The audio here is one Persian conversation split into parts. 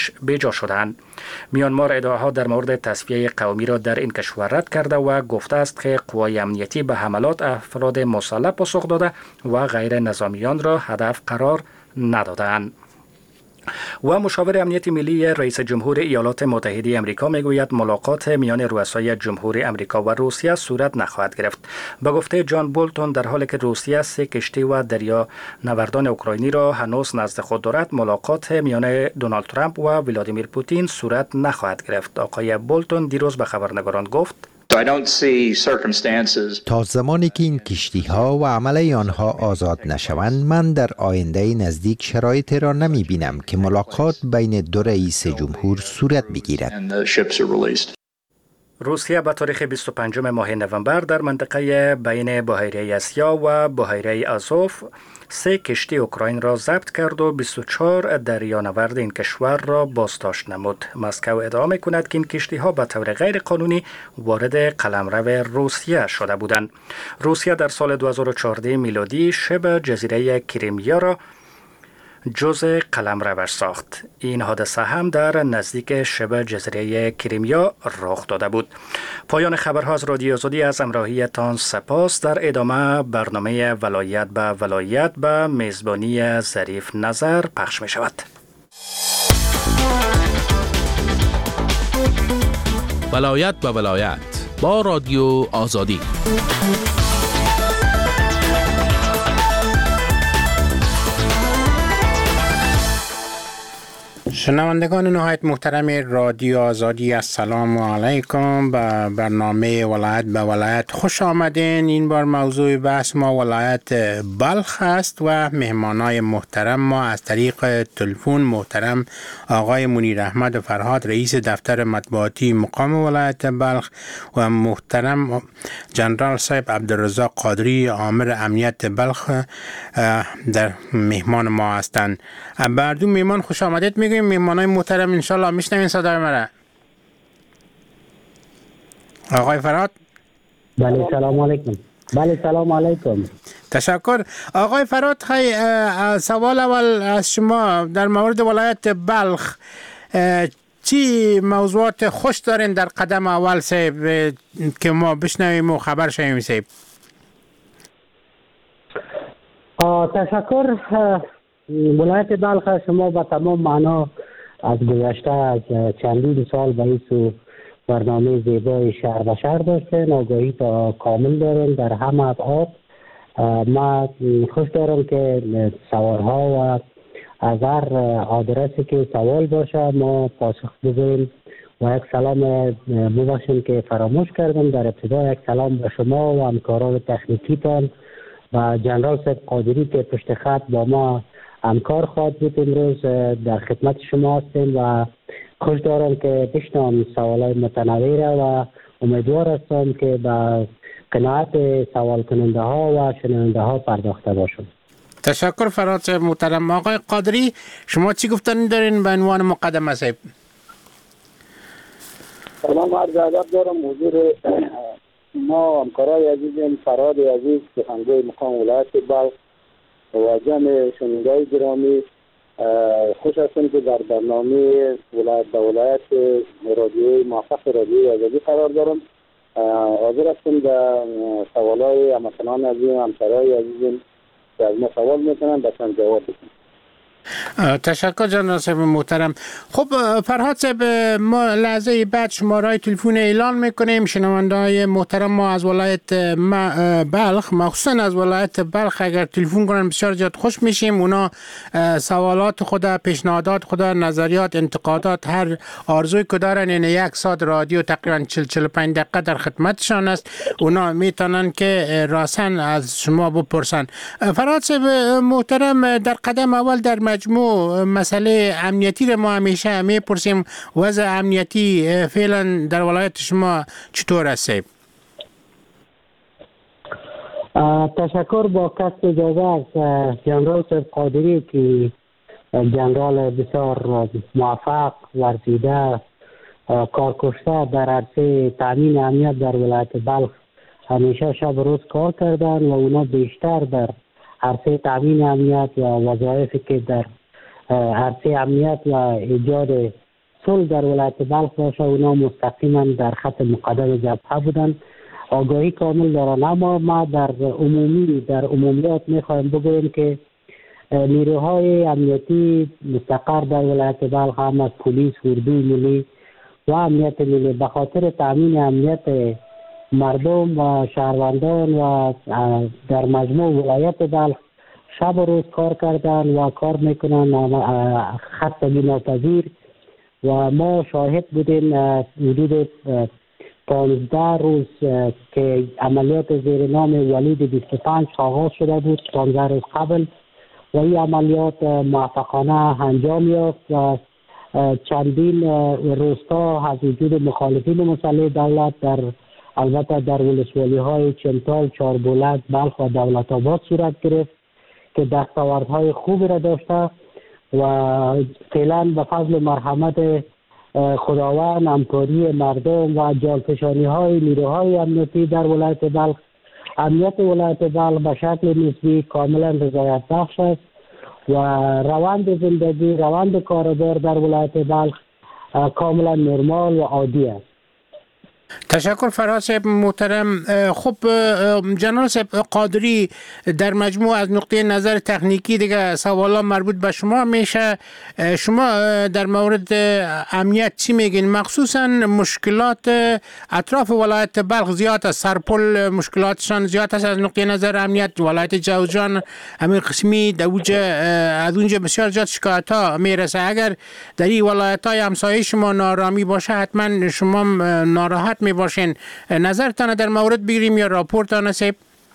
بیجا شدند. میانمار ادعاها در مورد تصفیه قومی را در این کشور رد کرده و گفته است که قوای امنیتی به حملات افراد مسلح پاسخ داده و غیر نظامیان را هدف قرار ندادند. و مشاور امنیت ملی رئیس جمهور ایالات متحده آمریکا میگوید ملاقات میان رؤسای جمهوری آمریکا و روسیه صورت نخواهد گرفت. به گفته جان بولتون، در حالی که روسیه 3 کشتی و دریا نوردان اوکراینی را هنوز نزد خود دارد، ملاقات میان دونالد ترامپ و ولادیمیر پوتین صورت نخواهد گرفت. آقای بولتون دیروز به خبرنگاران گفت: تا زمانی که این کشتی ها و عمله آنها آزاد نشوند، من در آینده نزدیک شرایطی را نمی بینم که ملاقات بین دو رئیس جمهور صورت بگیرد. روسیه به تاریخ 25 ماه نوامبر در منطقه بین بحیره اسیا و بحیره آزوف 3 کشتی اوکراین را ضبط کرد و 24 دریانورد این کشور را بازداشت نمود. مسکو ادعا می‌کند که این کشتی‌ها به طور غیر قانونی وارد قلمرو روسیه شده بودند. روسیه در سال 2014 میلادی شبه جزیره کریمیا را جزء قلمروش ساخت. این حادثه هم در نزدیک شبه جزیره کریمیا رخ داده بود. پایان خبرها از رادیو آزادی، از همراهیتان سپاس. در ادامه برنامه ولایت به ولایت به میزبانی ظریف نظر پخش می شود. ولایت به ولایت با رادیو آزادی. شنوندگان نهایت محترم رادیو آزادی، السلام علیکم. به برنامه ولایت به ولایت خوش آمدین. این بار موضوع بحث ما ولایت بلخ است و مهمانای محترم ما از طریق تلفن محترم آقای منیر احمد فرهاد، رئیس دفتر مطبوعاتی مقام ولایت بلخ، و محترم جنرال صاحب عبدالرزاق قادری، آمر امنیت بلخ، در مهمان ما هستند. بر دو مهمان خوش آمدید میگیم. مهمانای محترم انشالله میشنوین صدای مرا. آقای فرهاد. بله سلام علیکم. بله سلام علیکم. تشکر. آقای فرهاد، خیلی سوال اول از شما در مورد ولایت بلخ، چی موضوعات خوش دارین در قدم اول صاحب که ما بشنویم و خبر شویم صاحب؟ تشکر. ولایت بلخ شما به تمام معنا از گذشته از چندین سال به این برنامه زیبای شهر به شهر داشتین، آگاهی تا کامل دارین در همه ابعاد. ما خوش دارم که سوالها و از هر آدرسی که سوال باشه ما پاسخ بدهیم. و یک سلام ببخشید که فراموش کردم، در ابتدا یک سلام به شما و همکاران تکنیکیتان و جنرال صاحب قادری که پشت خط با ما همکار خواهد بود. امروز در خدمت شما هستیم و خوش دارم که بشنوم سوالای متنوع را و امیدوار هستم که به قناعت سوال کننده ها و شنونده ها پرداخته باشم. تشکر فرهاد صاحب محترم. آقای قادری، شما چی گفتن دارین به عنوان مقدمه صاحب؟ سلام عرض ادب دارم حضور ما همکارای عزیزم فرهاد عزیز سخنگوی مقام ولایت بلخ و جمع شنونده‌های گرامی. خوش هستم که در برنامه ولایت به ولایت رادیوی موفق رادیوی آزادی قرار دارم. حاضر هستم در سوالای هموطنان عزیزم، همسرای عزیزم که از ما سوال میکنن بسن جواب بدم. تشکر جناب صاحب محترم. خب فرهاد صاحب، ما لحظه بعد شماره‌های تلفن اعلان میکنیم. شنونده‌های محترم ما از ولایت بلخ، مخصوصا از ولایت بلخ، اگر تلفن کنن بسیار زیاد خوش میشیم. اونا سوالات خود، پیشنهادات خود، نظریات، انتقادات، هر آرزوی که دارن، این یک ساعت رادیو تقریبا 40-45 دقیقه در خدمتشان است. اونا میتونن که راسن از شما بپرسن. فرهاد صاحب محترم، در قدم اول در مجموع مسئله امنیتی رو ما همیشه میپرسیم. وضع امنیتی فعلا در ولایت شما چطور است؟ تشکر. با کسب اجازه از جنرال صاحب قادری که جنرال بسیار موفق، ورزیده، کارکشته در عرصه تامین امنیت در ولایت بلخ همیشه شب و روز کار کردن و اونا بیشتر در عرصه تامین امنیت یا وظایفی که در عرصه امنیت و ایجاد صلح در ولایت بلخ باشه. اونا مستقیما در خط مقدم جبهه بودن، آگاهی کامل دارن. اما ما در عمومیات میخوایم بگوییم که نیروهای امنیتی مستقر در ولایت بلخ هم از پلیس، اردوی ملی و امنیت ملی به خاطر تامین امنیت مردم و شهروندان و در مجموع ولایت بلخ شب و روز کار کردن و کار میکنن خستگی ناپذیر و ما شاهد بودیم حدود 15 روز که عملیات زیر نام ولید 25 آغاز شده بود 15 روز قبل و این عملیات موفقانه انجام یافت و چندین روستا از وجود مخالفین مسلح دولت البته در ولسوالی های چنتال، چاربولک، بلخ و دولت آباد صورت گرفت که دستاوردهای خوبی را داشته و فعلا به فضل مرحمت خداوند، همکاری مردم و جانفشانی های نیروهای امنیتی در ولایت بلخ، امنیت ولایت بلخ به شکل نسبی کاملا رضایت بخش است و روند زندگی، روند کاربار در ولایت بلخ کاملا نرمال و عادی است. تشکر فرهاد صاحب محترم. خب جناب صاحب قادری، در مجموع از نقطه نظر تکنیکی دیگه سوالا مربوط به شما میشه. شما در مورد امنیت چی میگین؟ مخصوصا مشکلات اطراف ولایت بلخ زیاد است، سرپل مشکلاتشان زیاد است از نقطه نظر امنیت. ولایت جوزجان امیر قسمی از اونجا بسیار زیاد شکایت ها میرسه. اگر در این ولایت های همسایه شما نارامی باشه حتما شما ناراحت می باشین. نظرتان در مورد بگیریم یا راپورتان صاحب؟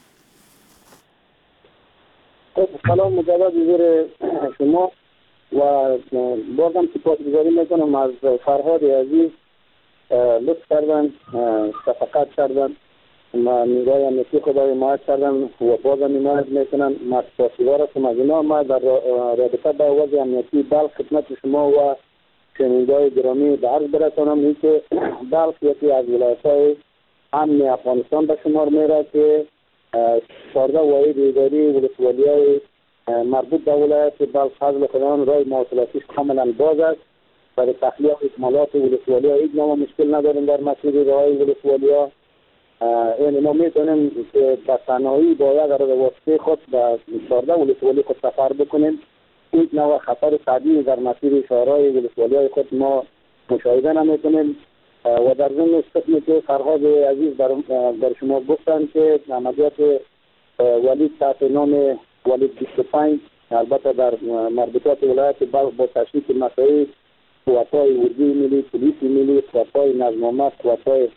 سلام مجدد حضور شما و بازم سپاسگزاری میکنم از فرهاد عزیز، لطف کردن، شفقت کردن، نیروهای امنیتی خدا حمایت کردن و بازم حمایت میکنن. ما سپاسگزار هستم از اینا. ما در رابطه با وضع امنیتی بلخ خدمت شما و شنونده‌های گرامی به عرض برسانم این که بلخ یکی از ولایت‌های امن افغانستان به شمار میره که 14 واحد اداری ولسوالی‌های مربوط به ولایت بلخ فضل خداوند راه مواصلاتیش کاملا باز است. برای تخلیه اکمالات ولسوالی‌ها هیچ نوع مشکل نداریم در مسیر راه‌های ولسوالی‌ها. یعنی ما میتونیم که به تنهایی باید در واسطه خود به 14 ولسوالی خود سفر بکنیم. هیچ نوع خطر تعدیل در مسیر شهرهای ولسوالی‌های خود ما مشاهده نمی‌کنیم و در ضمن قسمی که فرهاد عزیز در شما گفتن که عملیات ولید تحت نام ولید 25 البته در مربوطات ولایت بلخ با تشریک مسائل قوت‌های اردوی ملی، پلیس ملی، قوت‌های نظم و امنیت، قوت‌های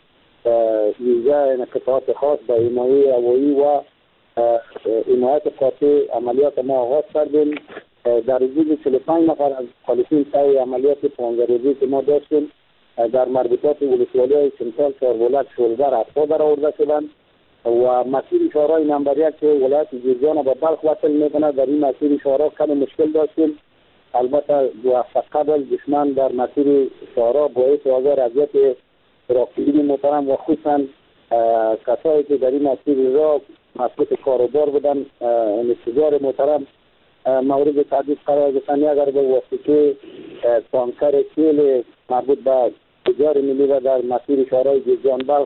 ویژه قطعات خاص با حمایه هوایی و حمایت قاطع عملیات ما آغاز کردیم. در حدود 45 نفر از مخالفین طی عملیات 15 روزی که ما داشتیم در مربوطات ولسوالی‌های چنتال، چاربولک، شولدر افغان در آورده شدند و مسیر شهرهای نمبر 1 که ولایت جوزجان به بلخ وصل میکنه در این مسیر شهرها کم مشکل داشتیم. البته دو هفته قبل دشمن در مسیر شهرها باعث آزار اذیت راکبین محترم و خصوصا کسایی که در این مسیر راه مسئول کاروبار بودن انتظار محترم مورد تهدید قرار گرفتن. اگر به واسطه تانکر تیل مربوط به تجار ملی و در مسیر شهرهای جوزجان بلخ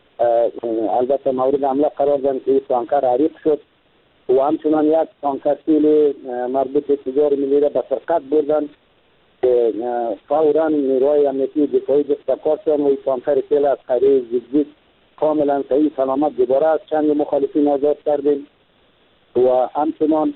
البته مورد حمله قرار دادن که تانکر حریق شد و همچنان یک تانکر تیل مربوط به تجار ملی را به سرقت بردن که فوراً نیروهای امنیتی دفاعی دستکار شدن و این تانکر تیل از قریه زیگزیگ کاملا صحیح سلامت دوباره از چند مخالفین آزاد کردیم و همچنان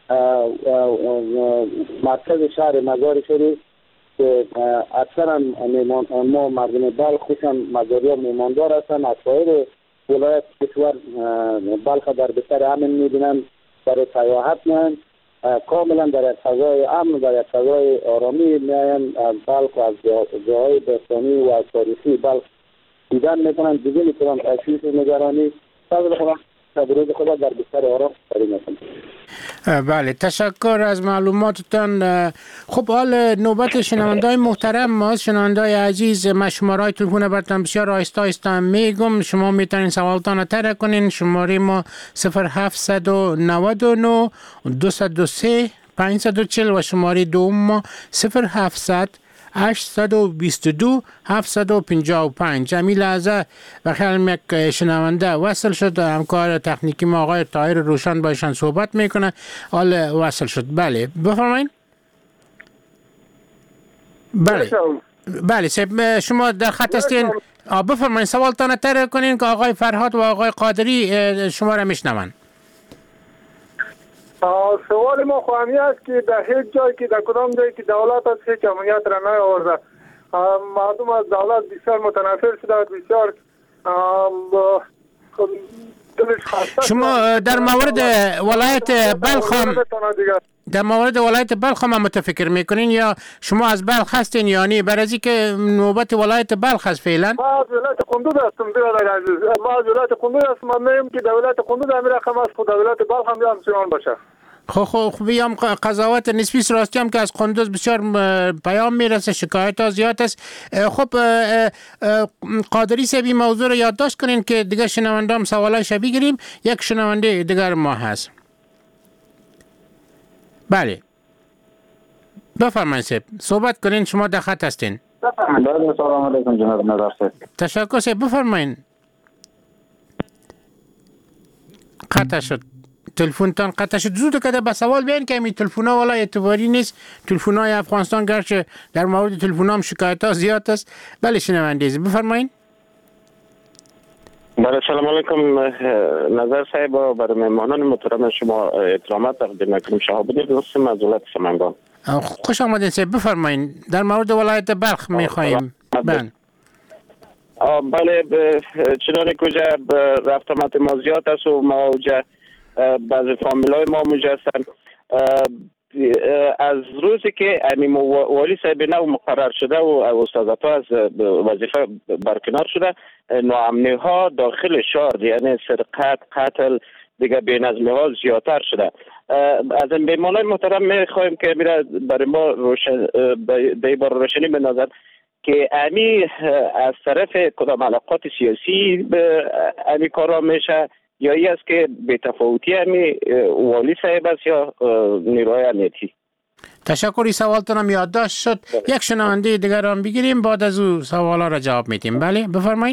مرکز شهر مزار شریف که اکثرا ما مردم بلخ خصوصا مزاریا میماندار هستن از سایر ولایت کشور بلخ در بستر امن میبینن برای سیاحت میان کاملا در یک فضای امن در یک فضای آرامی میاین از بلخ و از جاهای بستانی و از تاریخی بلخ دیدن میکنن دیگه میتونن تشویش نگرانی فضل خدا تبرید خدا در بستر آرام سری میکنن. بله تشکر از معلوماتتان. خب حال نوبت شنونده‌های محترم ماست. شنونده‌های عزیز ما شماره‌های تلفن براتون بسیار آهسته آهسته میگم، شما میتونین سوالتان رو طرح کنین. شماره ما 0799 203 540 و شماره دوم ما 0700 822 755. جمیل لحظه و خیلی یک شنونده وصل شد، همکار تکنیکی ما آقای طاهر روشن باشن صحبت میکنه. حال وصل شد. بله بفرمایید. بله شما در خط هستین. بفرمایید سوالتان طرح کنین که آقای فرهاد و آقای قادری شما را میشنون. سوال ما خواهمی است که در هیچ جایی که در کدام جایی که دولت از هیچ امنیت را نیاورده، مردم از دولت بسیار متنفر شده، بسیار شما در مورد ولایت بلخ هم متفکر میکنین یا شما از بلخ هستین یا نه؟ برای که نوبت ولایت بلخ است فعلا. ما از ولایت قندوز هستم برادر عزیز. ما از ولایت قندوز هستم. من نیم که در ولایت قندوز همین رقم است، خود در ولایت بلخ هم همچنان باشه. خب بیام قضاوت نسبی راستی هم که از قندوز بسیار پیام میرسه، شکایت ها زیاد است. خب قادری صاحبی موضوع رو یادداشت کنین که دیگه شنونده هم سوالای شبیه گیریم. یک شنونده دیگر ما هست. بله بفرمایید صاحب صحبت کنین، شما در خط هستین. سلام علیکم جناب نظر صاحب. تشکر صاحب بفرمایید. قطع شد تلفنتان، قطع شد. زود کده به سوال بیان که این تلفن‌ها والا اعتباری نیست. تلفن‌های افغانستان گرچه در مورد تلفن هم شکایت‌ها زیاد است. بله شنونده بفرمایید. بله سلام علیکم نظر صاحب و برای مهمانان محترم شما احترامات تقدیم می‌کنم. شهاب دوستم از ولایت سمنگان. خوش آمدید صاحب بفرمایید. در مورد ولایت بلخ می‌خوایم. بله چنان کجا رفت آمد ما زیاد است و ما اوجه بعضی فامیلای ما موجه هستن. از روزی که والی صاحب نو مقرر شده و استادتا از وظیفه برکنار شده، ناامنی ها داخل شهر یعنی سرقت، قتل، دیگه بی‌نظمی ها زیادتر شده. از این بیمانای محترم میخوایم که برای ما روشنی بندازن که امی از طرف کدام علاقات سیاسی به امی کارا میشه یا ای است که به تفاوتی امی والی صاحب است یا نیروهای امنیتی. تشکری سوالتون هم یادداشت شد. یک شنونده دیگر هم بگیریم بعد از او سوالا را جواب میدیم. بله بفرمایید.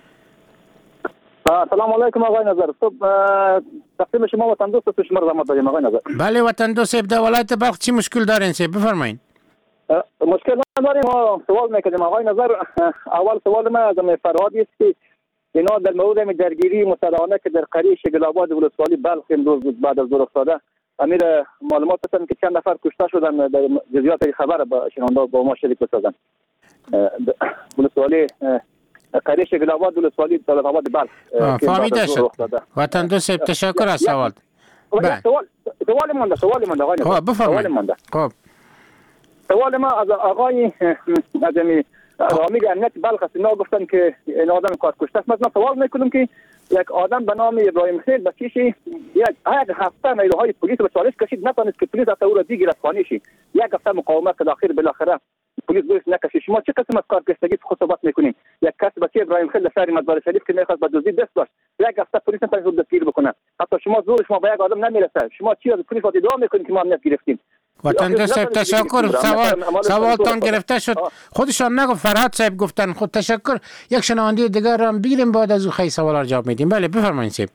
سلام علیکم آقای نظر. تقدیم شما وطن دوست شما زحمت دادیم آقای نظر. بله وطن دوست در ولایت بلخ چی مشکل دارین صاحب بفرمایید. مشکل نداریم. ما سوال میکنیم آقای نظر. اول سوال ما از فرهادی است که اینا در مورد درگیری مسلحانه که در قریه شگل‌آباد ولسوالی بلخ امروز بعد از ظهر افتاده، امیر معلومات هستن که چند نفر کشته شدن. در جزئیات خبر با شنونده با ما شریک بسازن. ولسوالی قریه شگل‌آباد ولسوالی طالب‌آباد بلخ فهمیده شد. وطن دوست تشکر از سوال. سوال مونده آقای نظر. بفرمایید. خب سوال ما از آقای نظمی رامی امنیت بلخ است. اینا گفتن که این آدم کار کشته است. مثلا سوال میکنم که یک آدم به نام ابراهیم خیل بچیشی یک هفته نیروهای پلیس به چالش کشید، نتونست که پلیس از او را گرفتانی شي. یک هفته مقاومت کرد، آخر بالاخره پلیس گوش نکشید. شما چه قسم از کارکشتگی صحبت میکنین؟ یک کس بچه ابراهیم خیل شهر مدار شریف که میخواست به دزدی دست داشت، یک هفته پلیس نتونست دستگیر بکنه. حتی شما زور شما به یک آدم نمیرسه. شما چی از پلیس ادعا میکنین که ما امنیت گرفتیم؟ وطن دوست صاحب تشکر. سوالتان گرفته شد. خودشان نگفت، فرهاد صاحب گفتن. خود تشکر. یک شنونده دیگر را بگیریم بعد از او خیلی سوالا را جواب میدیم. بله بفرمایید صاحب.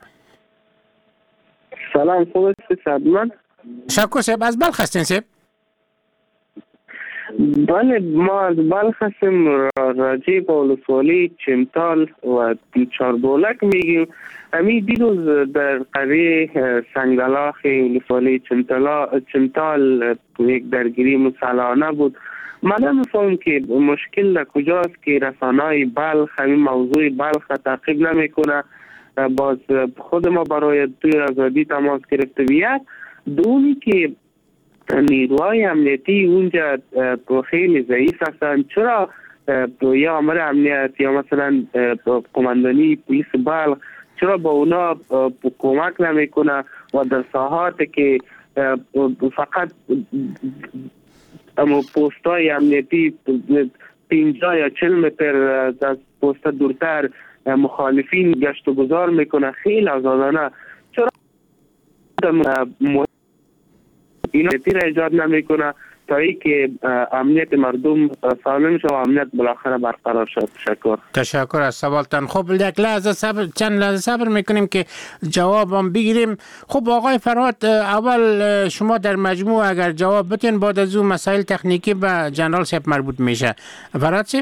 سلام خوب هستید من؟ تشکر صاحب. از بلخ هستین صاحب؟ بله ما از بلخ هستیم. راجع به ولسوالی چمتال و چاربولک میگیم. امی دیروز در قریه سنگلاخ ولسوالی چمتال یک درگیری مسلحانه بود. من نمیفهم که مشکل در کجاست که رسانه‌های بلخ همین موضوع بلخ تعقیب نمیکنه. باز خود ما برای توی آزادی تماس گرفته بیاد. دومی که نیروهای امنیتی اونجا خیلی ضعیف هستن. چرا یا امر امنیت یا مثلا قماندانی پلیس بلخ چرا با اونا کمک نمیکنه و در ساحات که فقط پوست های امنیتی 50 یا 40 متر از پوست دورتر مخالفین گشت و گذار میکنه خیلی آزادانه. چرا اینا تیر ایجاد نمیکنه تا ای که امنیت مردم سالم شد و امنیت بالاخره برقرار شد. تشکر از سوالتان. خب یک لحظه صبر، چند لحظه صبر میکنیم که جوابم بگیریم. خب آقای فرهاد، اول شما در مجموع اگر جواب بتین، بعد از اون مسائل تکنیکی به جنرال صاحب مربوط میشه. فرهاد صاحب.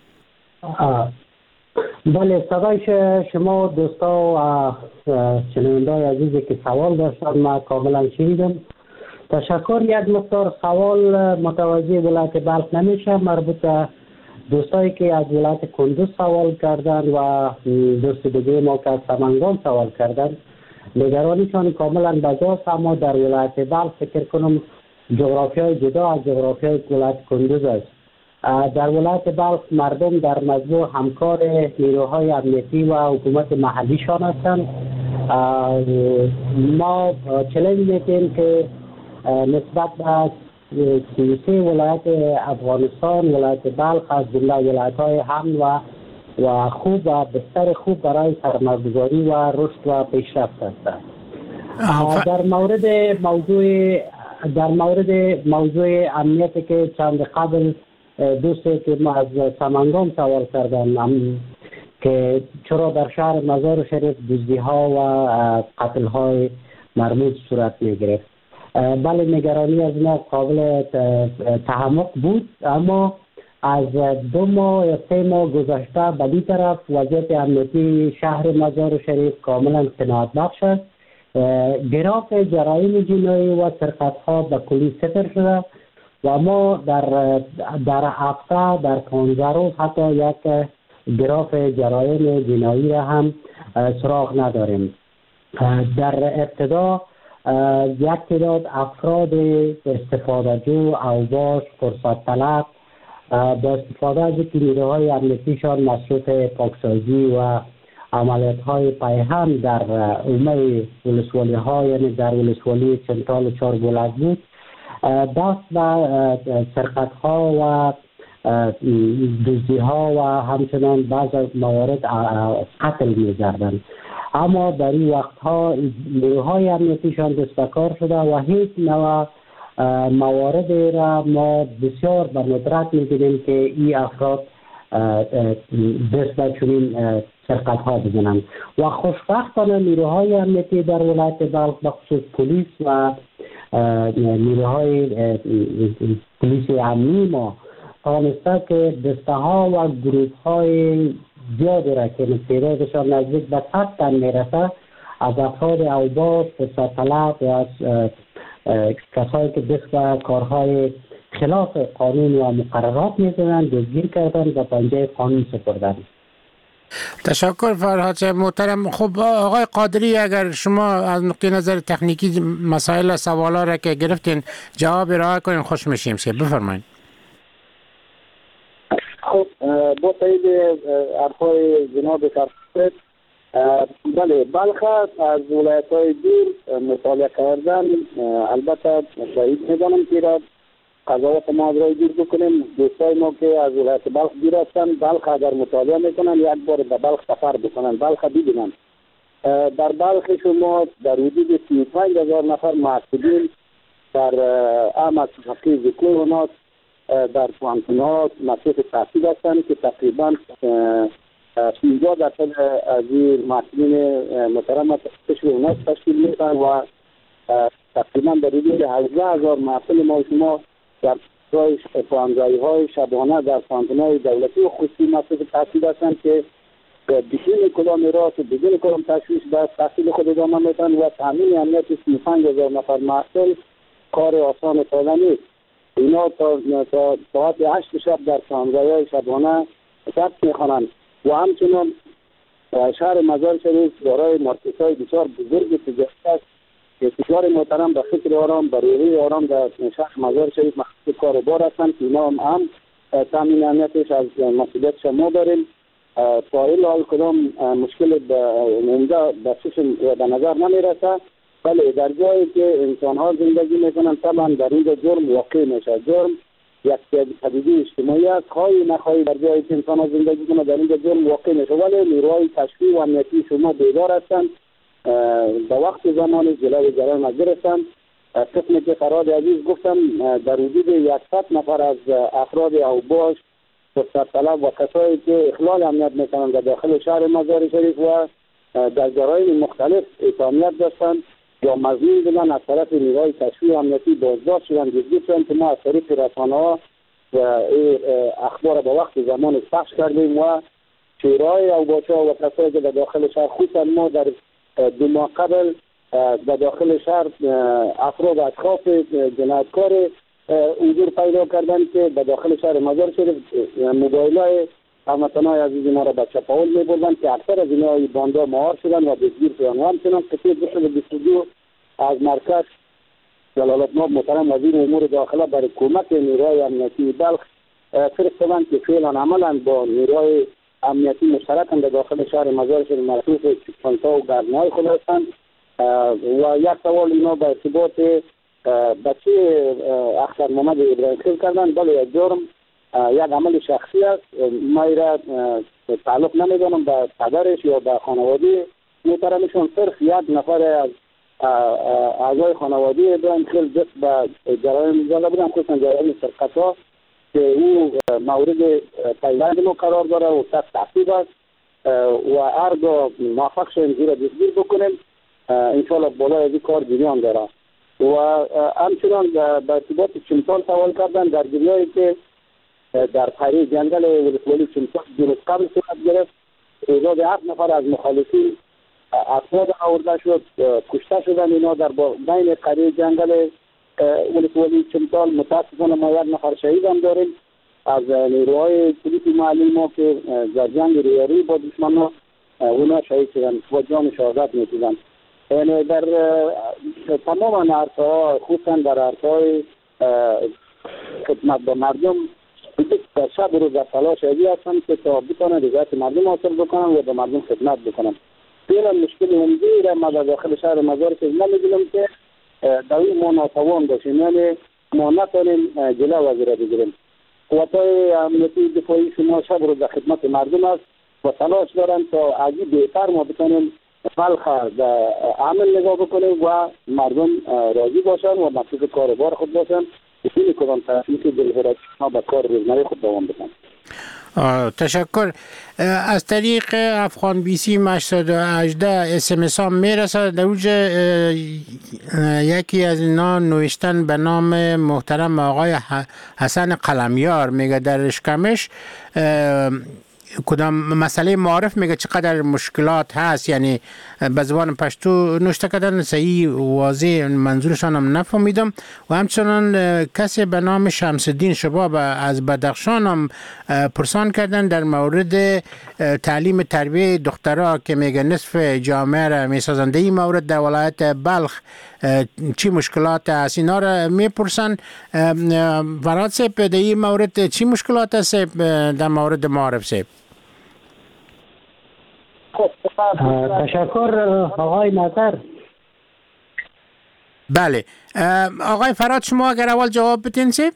بله، صدای شما دوستا و شنوندای عزیزی که سوال داشتن ما کاملا شنیدم. تشکر. یک مقدار سوال متوجه ولایت بلخ نمیشه، مربوط به دوستایی که از ولایت کندوز سوال کردن و دوست دیگه ما که از سمنگان سوال کردن. نگرانیشان کاملا بجاست، اما در ولایت بلخ فکر کنم جغرافیای جدا از جغرافیای ولایت کندوز است. در ولایت بلخ مردم در مجموع همکار نیروهای امنیتی و حکومت محلیشان هستند. ما چالش میکنیم که نسبت به 33 ولایت افغانستان، ولایت بلخ از جمله ولایت‌های امن و خوب و بستر خوب برای سرمایه‌گذاری و رشد و پیشرفت هستند. در مورد موضوع امنیتی که چند قبل دوستی که ما از سمنگان سوال کردن که چرا در شهر مزار شریف دزدی‌ها و قتل‌های مرموز صورت می‌گرفت. بله، نگرانی از ما قابل تحمق بود، اما از 2 ماه یا 3 ماه گذشته به این طرف وضعیت امنیتی شهر مزار شریف کاملا قناعت بخش است. گراف جرایم جنایی و سرقت‌ها به کلی صفر شده و ما در هفته در 15 روز حتی یک گراف جرایم جنایی را هم سراغ نداریم. در ابتدا یک تعداد افراد استفاده جو، اوباش، فرصت طلب با استفاده از نیروهای امنیتیشان مصروف پاکسازی و عملیات‌های پیهم در عموم ولسوالی‌ها، یعنی در ولسوالی چنتال و چاربلک بود، دست به سرقت‌ها و دزدی‌ها و همچنان بعض از موارد قتل می‌کردند. اما در این وقتها نیروهای امنیتیشان دست به کار شده و هیچ نوع موارد را ما بسیار به ندرت می‌بینیم که این افراد دست به چنین سرقت‌ها بزنند و خوشبختانه نیروهای امنیتی در ولایت بلخ بخصوص پلیس و نیروهای پلیس امنی ما تانسته که دسته‌ها و گروه‌های زیادی را که تعدادشان نزدیک به 100 تن میرسه از افراد اوباش، فرصت طلب و از کسایی که دست به کارهای خلاف قانون و مقررات میزنند دستگیر کردن و پنجه قانون سپردن. تشکر فرهاد صاحب محترم. خب آقای قادری، اگر شما از نقطه نظر تکنیکی مسائل سوالا را که گرفتین جواب ارائه کنین خوش میشیم. بفرمایید. خب با تایید حرفای جناب فرهاد، بله، بلخ از ولایت‌های دور مطالعه کردن البته شاید می‌دانم که را قضاوت ما را دور بکنیم. دوستای ما که از ولایت بلخ دور هستن، بلخ اگر مطالعه میکنن یک بار به بلخ سفر بکنن، بلخ ببینن. در بلخ شما در حدود 35,000 نفر محصولین در احمد حقیق ذکرونات در پوانتونات مصروف تحصیل هستند که تقریبا 50% از این محصولین محترم تشکیل تشکیل میکنن و تقریبا در حدود 18,000 محصول ما شما در پوانزایی‌های شبانه در پوانتون‌های دولتی و خصوصی مصروف تحصیل هستند که بدون کدام راست و بدون کدام تشویش در تحصیل خود ادامه میدن و تامین امنیت 35,000 نفر محصول کار آسان و ساده نیست. اینا تا ساعت 8 شب در پوانزایی‌های شبانه ثبت می‌خوانند و همچنین شهر مزار شریف دارای مارکت‌های بسیار بزرگ تجاری است که تجار محترم به فکر آرام به روی آرام در شهر مزار شریف مخصوص کاروبار هستند که اینا هم تامین امنیتش از مسئولیت شما داریم. فایل حال کدام مشکل به نظر نمیرسه، ولی در جایی که انسان‌ها زندگی میکنن طبعا در اینجا جرم واقع میشه. جرم یک پدیده اجتماعی است، خواهی نخواهی در جایی که انسان‌ها زندگی کنند در اینجا جرم واقع میشه، ولی نیروهای تشریع و امنیتی شما بیدار هستند، به وقت زمانی جلوی جرایم گرفتند قسمی که فراد عزیز گفتم در حدود 100 نفر از افراد اوباش، فرصت طلب و کسایی که اخلال امنیت میکنند در داخل شهر مزار شریف و در جرایم مختلف اتهامیت داشتند یا مظنون بودن از طرف نیروهای کشفی امنیتی بازداشت شدند. جدی شدند که ما از طریق رسانه‌ها و اخبار با وقت زمان پخش کردیم و شورای اوباش‌ها و کسایی که در داخل شهر، خصوصا ما در 2 ماه قبل در داخل شهر افراد اشخاص جنایتکار حضور پیدا کردند که در داخل شهر مزار شریف موبایل‌های هموطنان عزیز ما را به چپاول می‌بردند که اکثر از اینها باندا مهار شدند و دستگیر شدند. و همچنان که 2022 از مرکز جلالت‌مآب محترم وزیر امور داخله برای کمک نیروهای امنیتی بلخ فرستادند که فعلا عملا با نیروهای امنیتی مشترک در داخل شهر مزار شریف مخصوص چک‌پوینت‌ها و گردن‌های خود هستند. و یک سوال اینا به ارتباط بچه اختر محمد ابراهیم خیل کردن. بله یک جرم، یک عمل شخصی است. ما ایره تعلق نمیدانم به پدرش یا به خانواده محترمشون. صرف یک نفر از اعضای خانواده ابراهیم خیل دست به جرایم زده بودن، خصوصا جرایم سرقت‌ها که او مورد پیوند ما قرار داره و تحت تعقیب است و هرگاه موفق شدیم زیر دستگیر بکنیم انشاءالله بالای از این کار جریان داره. و همچنان به ارتباط چمتال سوال کردن. در گریه‌ای که در قریه جنگل ولسوالی چمتال جلوس قبل صورت گرفت، تعداد 7 نفر از مخالفین افراد آورده شد، کشته شدن. اینا در بین قریه جنگل ولسوالی چمتال متاسفانه ما 1 نفر شهید هم داریم از نیروهای پلیس محلی ما که در جنگ ریاری با دشمنان اونا شهید شدن و جان شهادت می‌دادن. یعنی در تمام عرصه‌ها، خصوصا در عرصه‌های خدمت به مردم، در شب و روز در تلاش هستند که تا بتوانند رضایت مردم حاصل بکنن و به مردم خدمت بکنن. فعلا مشکل عمده را ما در داخل شهر مزار شریف نمی‌بینیم که در این ما ناتوان باشیم، یعنی ما نتوانیم جلو از را بگیریم. قوت‌های امنیتی دفاعی شما شب و روز در خدمت مردم است و تلاش دارند تا از این بهتر ما بتوانیم بلخ عمل نگاه بکنیم و مردم راضی باشن و مصروف کاروبار خود باشن. این کدام تصمیمی که دلهرات ما به کار روزمره خود دوام بدن. تشکر. از طریق افغان بیسی 818 اسمس ها میرسد. در اوج یکی از اینا نوشتن به نام محترم آقای حسن قلمیار، میگه در اشکمش کدام مسئله معارف میگه چقدر مشکلات هست، یعنی به زبان پشتو نوشته کردن، صحیح واضح منظورشان هم نفهمیدم. و همچنان کسی به نام شمس الدین شباب از بدخشان هم پرسان کردن در مورد تعلیم تربیه دخترها که میگه نصف جامعه را میسازند. این مورد در ولایت بلخ چی مشکلات هست اینا را میپرسن. فراد صاحب در این مورد چی مشکلات هست در مورد معارف صاحب؟ تشکر آقای نظر. بله آقای فراد، شما اگر اول جواب بتین صاحب.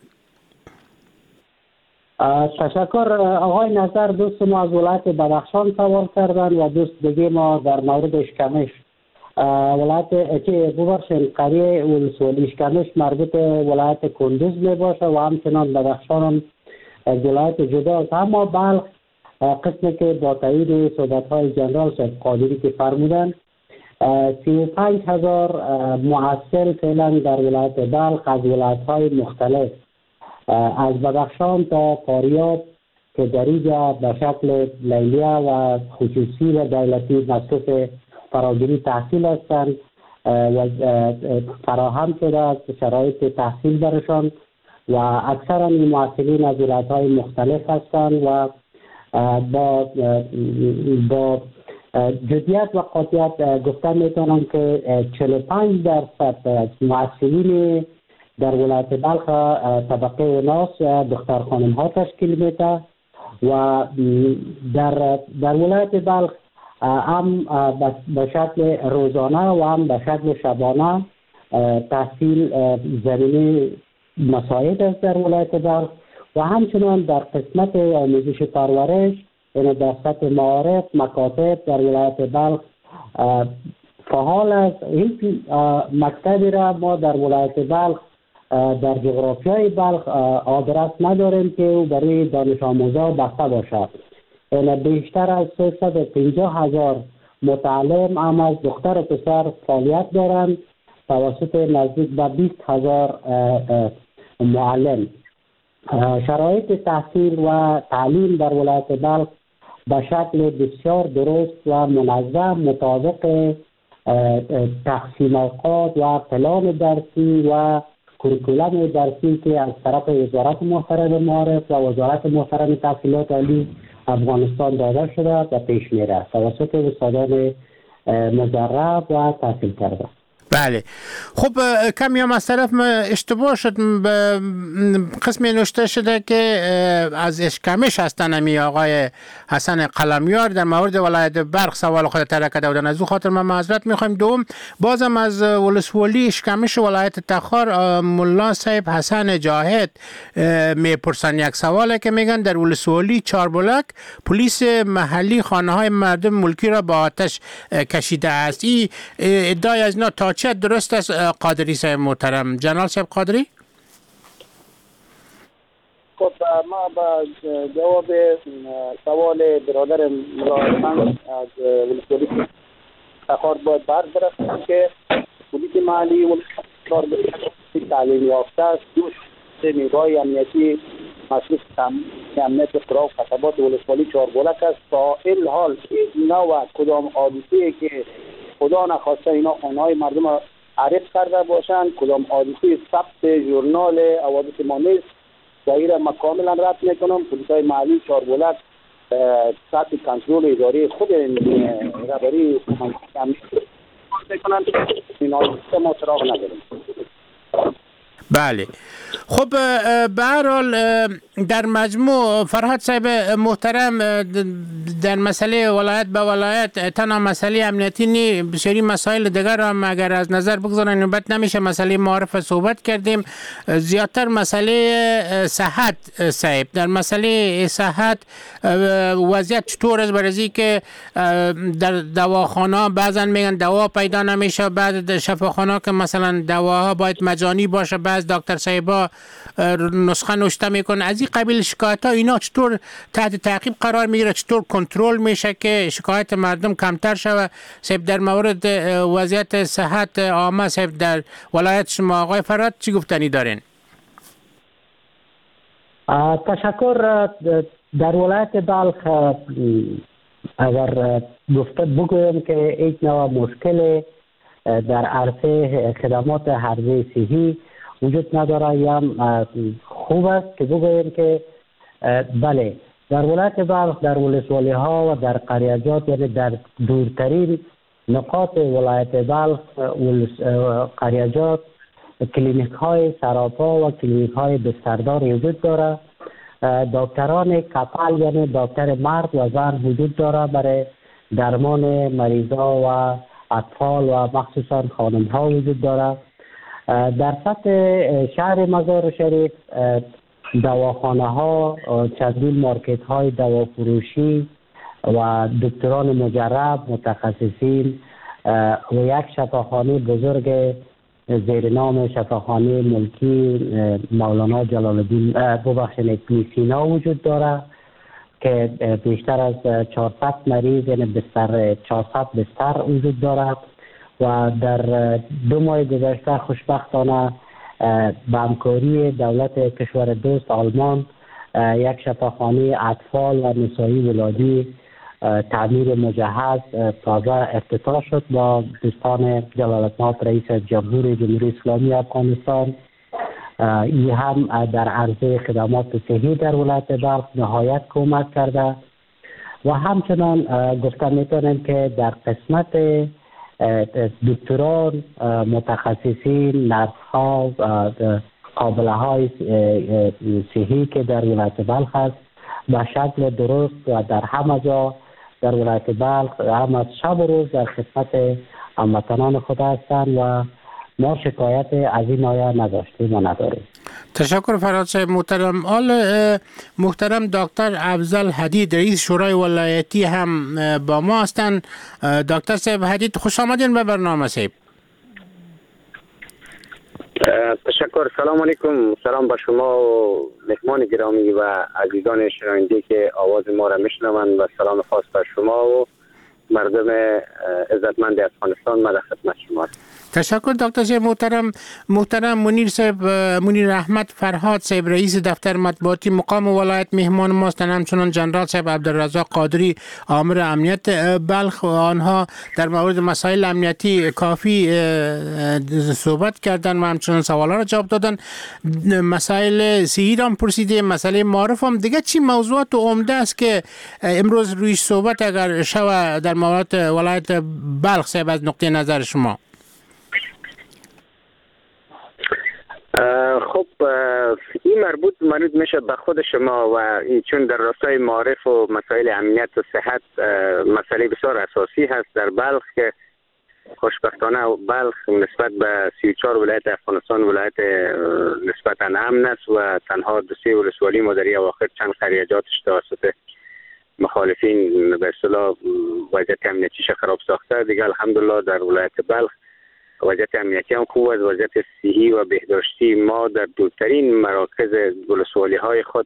تشکر آقای نظر. دوست ما از ولایت بدخشان سوال کردن و دوست دیگه ما در مورد اشکمش ولایت که ببخشید قریه ولسوالی اشکمش مربوط ولایت کندوز می باشه و همچنان بدخشان ولایت جدا است. اما بلخ قسمی که با تایید صحبت‌های جنرال صاحب قادری که فرمودن 35,000 معسل فعلا در ولایت بلخ از ولایت‌های مختلف از بدخشان تا فاریاب که در اینجا به شکل لیلیه و خصوصی و دولتی مصروف فراگیری تحصیل هستند و فراهم شده است شرایط تحصیل برشان و اکثرا این معسلین از ولایت‌های مختلف هستند و با جدیت و قاطعیت گفتن میتونم که 45% معسلین در ولایت بلخ طبقه اوناس دختر خانم ها تشکیل میده و در ولایت بلخ هم به شکل روزانه و هم به شکل شبانه تحصیل زمینی مساعد است در ولایت بلخ و همچنان در قسمت آموزش پرورش، یعنی در سطح معارف مکاتب در ولایت بلخ تا حال از هیچ مکتبی را ما در ولایت بلخ در جغرافیای بلخ آدرس نداریم که او برای دانش آموزا بسته باشد. بیشتر از 350,000 متعلم هم از دختر و پسر فعالیت دارند توسط نزدیک به 20,000 معلم. شرایط تحصیل و تعلیم در ولایت بلخ به شکل بسیار درست و منظم مطابق تقسیم اوقات و پلان درسی و کوریکولوم درسی که از طرف وزارت محترم معارف و وزارت محترم تحصیلات عالی افغانستان داده شده و پیش میره توسط استادان مجرب و تحصیل کرده. بله. خب کمی هم از طرف اشتباه شد، قسمی نوشته شده که از اشکمش هستن همی آقای حسن قلمیار در مورد ولایت بلخ سوال خود طرح کرده بودن. از او خاطر ما معذرت میخوایم. دوم بازم از ولسوالی اشکمش ولایت تخار ملا صاحب حسن جاهد میپرسن یک سواله که میگن در ولسوالی چاربلک پلیس محلی خانه های مردم ملکی را با آتش کشیده است. این ادعای از اینا تا چه درست است قادری صاحب محترم؟ جنرال صاحب قادری؟ خب ما با جواب سوال برادر ملاحظان از ولسوالی تخار باید برد برسیم که پلیس محلی ولسوالی تعلیم یافته است، دوست نیروهای امنیتی مسئول امنیت قرا و خطبات ولسوالی چاربلک است. تا این حال اینا و کدام حادثه‌ای که خدا نخواسته اینا خانه‌های مردم را عرض کرده باشند، کدام حادثه ثبت ژورنال حوادث ما نیست و این را من کاملا رد میکنم. پلیسای محلی چاربلک تحت کنترل اداره خود رهبری امنیت میکنند. این حادثه ما سراغ نداریم. بله. خب به هر حال در مجموع فرهاد صاحب محترم در مسئله ولایت به ولایت تنها مسئله امنیتی نی، بسیاری مسائل دیگر هم اگر از نظر بگذارن نوبت نمیشه. مسئله معارف صحبت کردیم، زیادتر مسئله صحت صاحب. در مسئله صحت وضعیت چطور است؟ برای که در دواخانه بعضا میگن دوا پیدا نمیشه، بعد شفاخانه که مثلا دواها باید مجانی باشه، بعض دکتر صاحبا نسخه نوشته میکنن. از این قبیل شکایت ها اینا چطور تحت تعقیب قرار میگیره؟ چطور کنترل میشه که شکایت مردم کمتر شود؟ صاحب در مورد وضعیت صحت عامه صاحب در ولایت شما آقای فرهاد چی گفتنی دارین؟ تشکر. در ولایت بلخ اگر گفته بگویم که هیچ نوع مشکل در عرصه خدمات حربه صحی وجود نداره. یا خوب است که بگویم که بله در ولایت بلخ در ولسوالی ها و در قریجات، یعنی در دورترین نقاط ولایت بلخ قریجات، کلینیک های سراپا و کلینیک های بستردار وجود داره. دکتران کپل یعنی دکتر مرد و زن وجود داره برای درمان مریضا و اطفال و مخصوصا خانم ها وجود داره. در سطح شهر مزار شریف دواخانه ها، چندین مارکت های دوا فروشی و دکتران مجرب متخصصین و یک شفاخانه بزرگ زیر نام شفاخانه ملکی مولانا جلال الدین ببخشید سینا وجود داره که بیشتر از 400 مریض یعنی 400 بستر وجود داره. و در 2 ماه گذشته خوشبختانه به همکاری دولت کشور دوست آلمان یک شفاخانه اطفال و نسایی ولادی تعمیر مجهز تازه افتتاح شد با دوستان جلالتمآب رئیس جمهوری اسلامی افغانستان. این هم در عرضه خدمات صحی در ولایت بلخ نهایت کمک کرده و همچنان گفته میتونیم که در قسمت دکتران متخصصین نرس ها قابله های صحی که در ولایت بلخ است به شکل درست و در همه جا در ولایت بلخ هم از شب و روز در خدمت هموطنان خود هستند و ما شکایت از این آیه نداشتیم و نداریم. تشکر فرهاد صاحب محترم. محترم دکتر افضل حدید رئیس شورای ولایتی هم با ما هستند. دکتر صاحب حدید خوش آمدین به برنامه صاحب. تشکر. سلام علیکم. سلام به شما و مهمان گرامی و عزیزان شنونده که آواز ما را میشنوند و سلام خاص به شما و مردم عزتمند افغانستان. من در خدمت شما هستم. تشکر دکتر صاحب محترم منیر صاحب، منیر احمد فرهاد صاحب رئیس دفتر مطبوعاتی مقام ولایت مهمان ماست، همچنان جنرال صاحب عبدالرزاق قادری آمر امنیت بلخ و آنها در مورد مسائل امنیتی کافی صحبت کردن و همچنان سوالا را جواب دادن. مسائل صحی را پرسیده، مسئله معارف هم دیگه چی موضوعات عمده است که امروز رویش صحبت اگر شود در مورد ولایت بلخ صاحب از نقطه نظر شما؟ خب این مربوط میشه به خود شما و چون در راستای معارف و مسائل امنیت و صحت مسئله بسیار اساسی هست در بلخ که خوشبختانه بلخ نسبت به 34 ولایت افغانستان ولایت نسبتا امن است و تنها 2-3 ولسوالی ما در اواخر چند خریجاتش توسط مخالفین به اصطلاح وضعیت امنیتیش خراب ساخته. دیگه الحمدلله در ولایت بلخ وضعیت امنیتی هم خوب است. وضعیت صحی و بهداشتی ما در دورترین مراکز ولسوالی های خود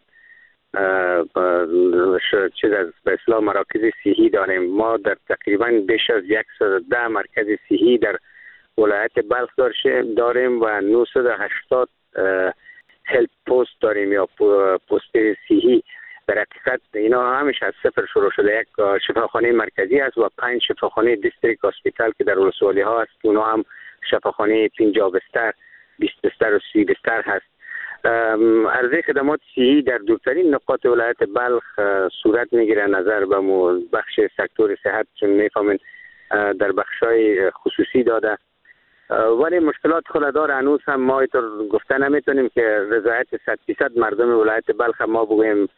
به اصطلاح مراکز صحی داریم. ما در تقریبا بیش از 110 مرکز صحی در ولایت بلخ داریم و 980 هلت پست داریم یا پست صحی. در حقیقت اینا همیشه از صفر شروع شده. یک شفاخانه مرکزی است و 5 شفاخانه دیستریکت هاسپیتال که در ولسوالی ها است. اونا هم شفاخانه 50 بستر، 20 بستر و 30 بستر هست. عرضه خدمات صحی در دورترین نقاط ولایت بلخ صورت میگیره. نظر به بخش سکتور صحت چون میفهمین در بخشای خصوصی داده، ولی مشکلات خود داره. هنوز هم ما اینطور گفته نمیتونیم که رضایت 100% مردم ولایت بلخ ما بگویم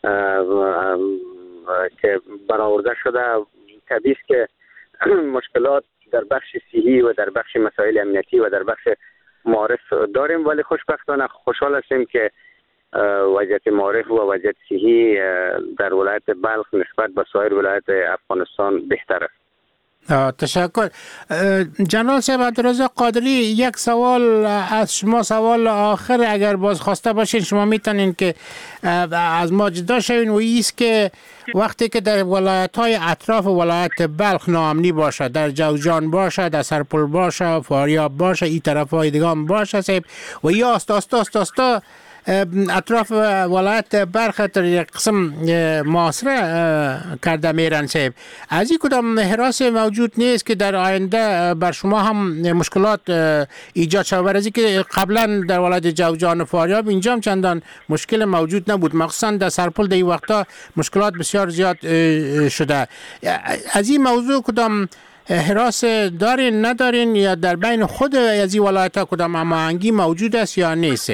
که برآورده شده. طبیعی است که مشکلات در بخش صحی و در بخش مسائل امنیتی و در بخش معارف داریم، ولی خوشبختانه خوشحال هستیم که وضعیت معارف و وضعیت صحی در ولایت بلخ نسبت به سایر ولایت افغانستان بهتر است. تشکر. جنرال صاحب عبدالرزاق قادری، یک سوال از شما، سوال آخر اگر باز خواسته باشین شما میتونین که از ما جدا شوین، و ایست که وقتی که در ولایت‌های اطراف ولایت بلخ ناامنی باشه، در جوزجان باشه، در سرپل باشه، فاریاب باشه، این طرف‌های دیگه هم باشه صاحب، و یا آستا اطراف ولایت بلخ در یک قسم محاصره کرده میرن صاحب، از این کدام حراس موجود نیست که در آینده بر شما هم مشکلات ایجاد شود؟ برای که قبلا در ولایت جوزجان و فاریاب اینجا هم چندان مشکل موجود نبود، مخصوصا در سرپل در این وقتا مشکلات بسیار زیاد شده. از این موضوع کدام حراس دارین ندارین، یا در بین خود از این ولایت ها کدام هماهنگی موجود است یا نیست؟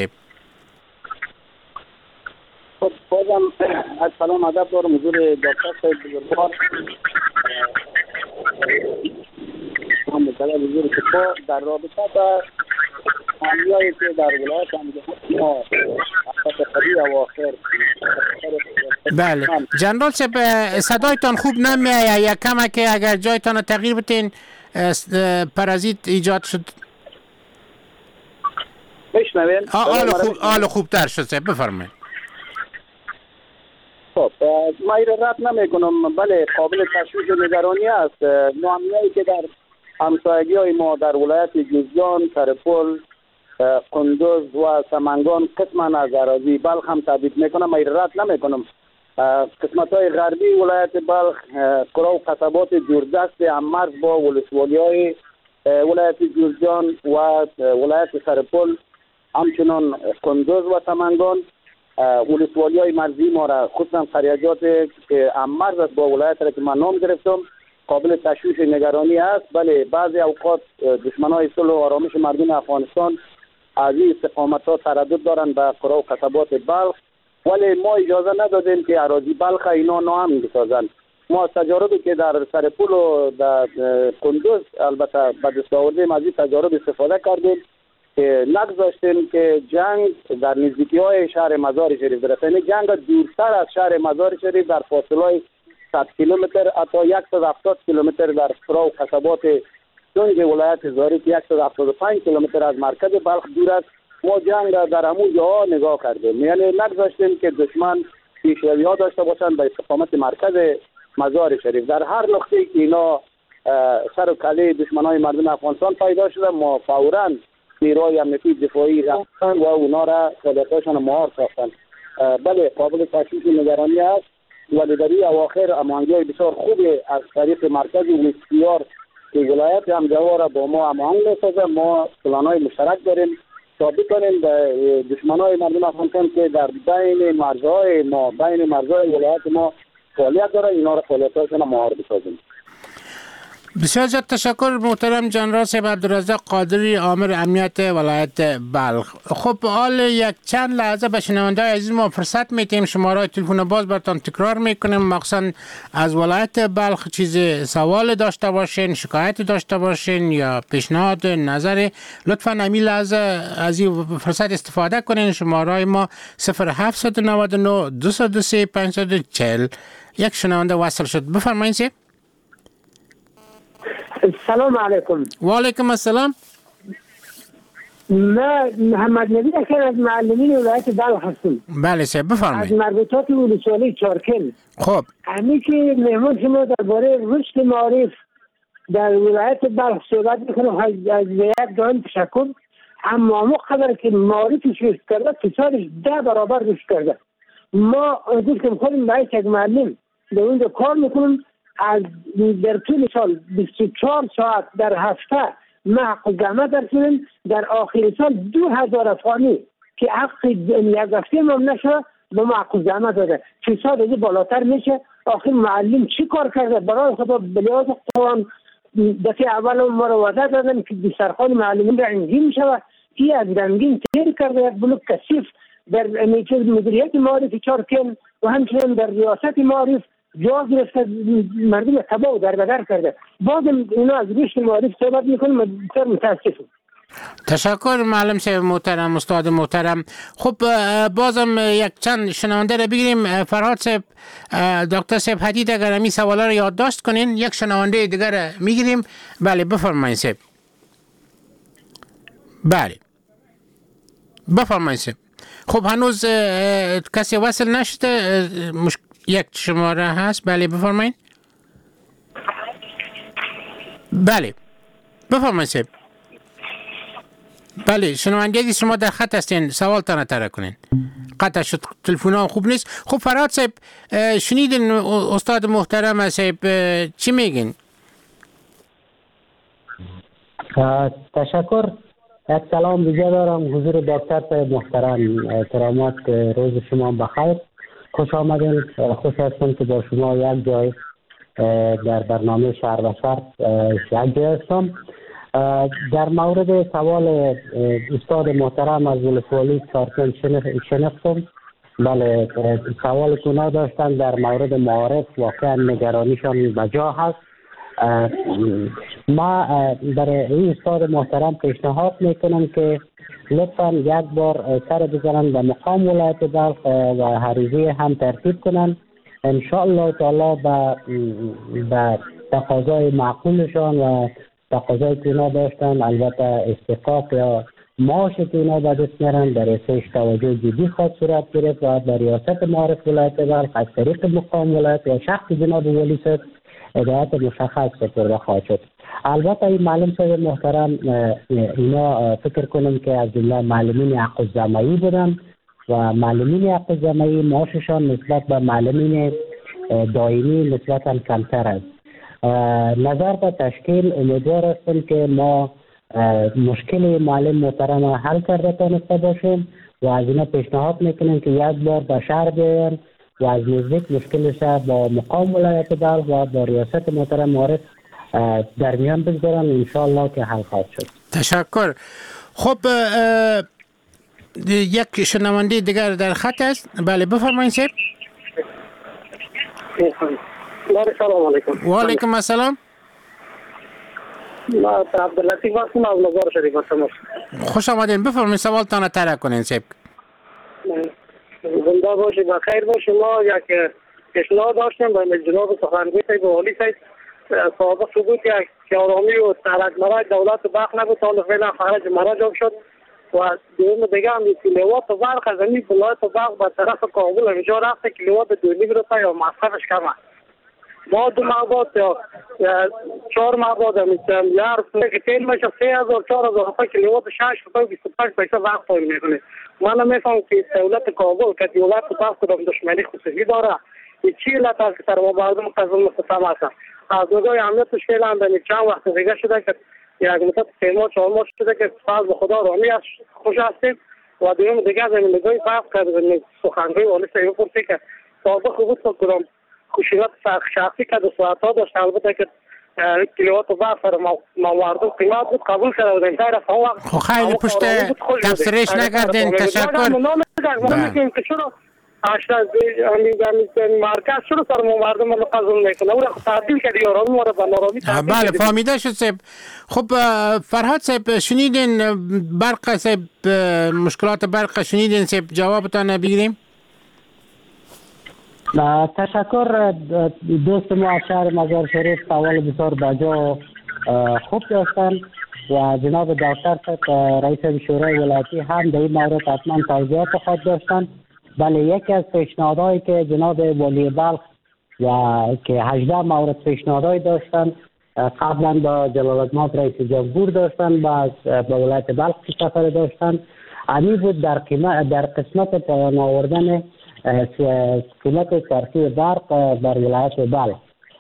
خب بازم از سلام ادب دارم حضور دکتر صاحب بزرگوار. هم بسیار حضور شما در رابطه با حمله‌ای که در ولایت ما خبری اواخر. بله جنرال صاحب صدایتان خوب نمیاد، یا کمه که اگر جایتان تغییر بتین پرازیت ایجاد شد. بشنوین؟ حال خوبتر شد صاحب، بفرمایید. خب ما این رد نمی کنم، بله قابل تشویش و نگرانی است. ناامنی‌ای که در همسایگی های ما در ولایت جوزجان، سرپل، قندوز و سمنگان قسما از اراضی بلخ هم تهدید میکنم، ما این رد نمی کنم. قسمت های غربی ولایت بلخ، قرا و قصبات جوردست هممرز با ولسوالی های ولایت جوزجان و ولایت سرپل، همچنان قندوز و سمنگان، ولسوالی های مرزی ما را خصوصا خریجات که هممرز است با ولایت را که من نام گرفتم قابل تشویش نگرانی است. بله بعضی اوقات دشمنان های صلح و آرامش مردم افغانستان از این استقامت ها تردد دارند به قرا و قصبات بلخ، ولی ما اجازه ندادیم که اراضی بلخ اینا ناامن بسازند. ما تجاربی که در سرپل و در قندوز البته به دست آوردیم از این تجارب استفاده کردیم که نگذاشتیم که جنگ در نزدیکی‌های شهر مزار شریف برسه. یعنی جنگ دورتر از شهر مزار شریف در فاصله 100 کیلومتر حتی 170 کیلومتر در فرا و قصبات سنگ ولایت زاری که 175 کیلومتر از مرکز بلخ دور است، ما جنگ در همون جاها نگاه کردیم. یعنی نگذاشتیم که دشمن پیشروی‌ها داشته باشند به استقامت مرکز مزار شریف. در هر نقطه‌ای که اینا سر و کله دشمنای مردم افغانستان پیدا شده، ما فوراً نیروهای امنیتی دفاعی رفتن و اونا را فعالیتاشان مهار ساختن. بله قابل تشویش و نگرانی است، ولی در این اواخر هماهنگی‌های بسیار خوبی از طریق مرکز ویسپیار که ولایت همجوار را با ما هماهنگ می‌سازه. ما پلان‌های مشترک داریم تا بتونیم به دشمنای مردم افغانستان که در بین مرزهای ما، بین مرزهای ولایت ما فعالیت داره، اینا را فعالیتاشان مهار بسازیم. بسیار زیاد تشکر محترم جنرال صاحب عبدالرزاق قادری، آمر امنیت ولایت بلخ. خب حال یک چند لحظه به شنونده‌های عزیز ما فرصت میتیم، شماره تلفن باز براتون تکرار میکنیم، مخصوصا از ولایت بلخ چیز سوال داشته باشین، شکایت داشته باشین یا پیشنهاد نظر، لطفاً همین لحظه از این فرصت استفاده کنین. شماره ما 0799 223 540. یک شنونده وصل شد، بفرمایید سید. سلام علیکم. و علیکم السلام. من محمد نبی اکر از معلمین ولایت بلخ هستم. بله سه بفرمایید. از مربوطات ولسوالی چارکل. خب همین که مهمان شما درباره رشد معارف در ولایت بلخ صحبت میکنم، از یک دائم تشکر. اما قدر که معارفش رشد کرده فسادش 10 برابر رشد کرده. ما گفتم خودم باید یک معلم در اونجا کار میکنم، از در طول سال 24 ساعت در هفته ما حق زحمت درسیدم، در آخر سال 2000 افغانی که حق یک هفته ما نشده به ما حق زحمت داده. فساد از بالاتر میشه. آخر معلم چی کار کرده؟ برای خدا بلیاز اقتوان دفعه اول ما رو وعده دادن که دسترخوان معلمین را انجام شود. این از رنگین تیر کرده، یک بلوک کثیف در مدیریت معارف چارکل و همچنین در ریاست معارف جا گرفته، مردم تباه و دربدر کرده. بازم اینا از رشد معارف صحبت میکنم، بسیار متاسفم. تشکر معلم صاحب محترم، استاد محترم. خب بازم یک چند شنونده را بگیریم. فرهاد صاحب، دکتر صاحب حدید اگر همی سوالا را یادداشت کنین، یک شنونده دیگر میگیریم. بله بفرمایید صاحب. بله بفرمایید صاحب. خب هنوز کسی وصل نشده، یک شماره هست. بله بفرمایید. بله بفرمایید صاحب. بله شنونده شما در خط هستین، سوالتان را طرح کنین. قطع شد، تلفن ها خوب نیست. خب فرهاد صاحب شنیدین استاد محترم صاحب چی میگین؟ تشکر. یک سلام دیگه دارم حضور دکتر صاحب محترم. کرامات روز شما بخیر، خوش آمدین. خوش هستم که با شما یک جای در برنامه شهر و شهر یک جای هستم. در مورد سوال استاد محترم از ولسوالی چارکل شنفتم. بله سوال کونا داشتن در مورد معارف، واقعا نگرانیشان بجا هست. ما برای این استاد محترم پیشنهاد میکنم که لطفا یک بار سر بزنن به مقام ولایت بلخ و حریزه هم ترتیب کنن. انشاءالله تعالی به تقاضای معقولشان و تقاضای که اینا داشتن، البته استحقاق یا معاش که اینا به دست میارن، در اساس توجه جدی خواهد صورت گرفت و در ریاست معارف ولایت بلخ از طریق مقام ولایت و شخص جناب ولی صاحب هدایت مشخص سپرده خواهد شد. البته این معلم صاحب محترم اینا فکر کنم که از جمله معلمین حق الزمایی بودن و معلمین حق الزمایی معاششان نسبت به معلمین دائمی نسبتا کمتر است. نظر به تشکیل امیدوار هستم که ما مشکل معلم محترم حل کرده تانسته باشیم و از اینا پیشنهاد میکنیم که یک بار به شهر بیاین و از نزدیک مشکلش با مقام ولایت بلخ و با ریاست محترم معارف در میان بگذارن، انشاءالله که حل خواهد شد. تشکر. خب یک شنونده دیگر در خط است. بله بفرمایید صاحب. سلام علیکم. و علیکم السلام. ما عبداللطیف هستم از مزار شریف هستم. خوش آمدین. بفرمایید سوالتان طرح کنین سیب. زنده باشید و خیر باشید. ما یک پیشنهاد داشتیم به جناب سخنگوی صاحب والی صاحب سابق بود که آرامی و سرک مرای دولت بخ نبود تا فعلا خارج مراجع شد و دوم دیگه هم که لواط برق از این ولایت برق به طرف کابل اینجا رفته که لواط 2.5 روپیه یا مصرفش کمه. ما 2 ماه بعد یا 4 ماه بعد میتونم یار که تیل میشه 3000 4000 روپیه که لواط 6 روپیه 25 پیسه وقت پای میکنه. من نمیفهم که دولت کابل که دولت برق کدام دشمنی خصوصی داره چی علت است که سر مردم قزل مستفام است. از نگاه امنیتش فعلا به چند وقت دیگه شده که یک مدت 3 ماه 4 ماه شده که فضل به خدا رامی خوش هستیم و دوم دیگه از این نگاهی فرق کرده سخنگوی والی صاحب پرسی که سابق بود که کدام خشونت شخصی که 2 ساعت‌ها داشت البته که کیلووات برق سر مردم قیمت بود قبول کرده بود انتهای رفت وقت خیلی پشت تفسیرش نکردین. تشکر. مرکز شروع سر مردم رو قبول میکنه اون تعدیل کرده یاران ما رو به نارامی تعدیل بله فهمیده شد سیب. خب فرهاد سیب شنیدین برق سیب مشکلات برق شنیدین سیب جوابتان بگیریم. تشکر دوست ما از شهر مزار شریف سوال بسیار باجا خوب داشتن و جناب دکتر رئیس شورای ولایتی هم در این مورد حتما توضیحات خود داشتن. بله یکی از پیشنهادهایی که جناب والی بلخ و که 18 مورد پیشنهادهایی داشتن قبلا با جلالتمآب رئیس جمهور داشتن و با ولایت بلخ سفر داشتن امی بود در قسمت پایان آوردن قیمت صرفی برق در ولایت بلخ.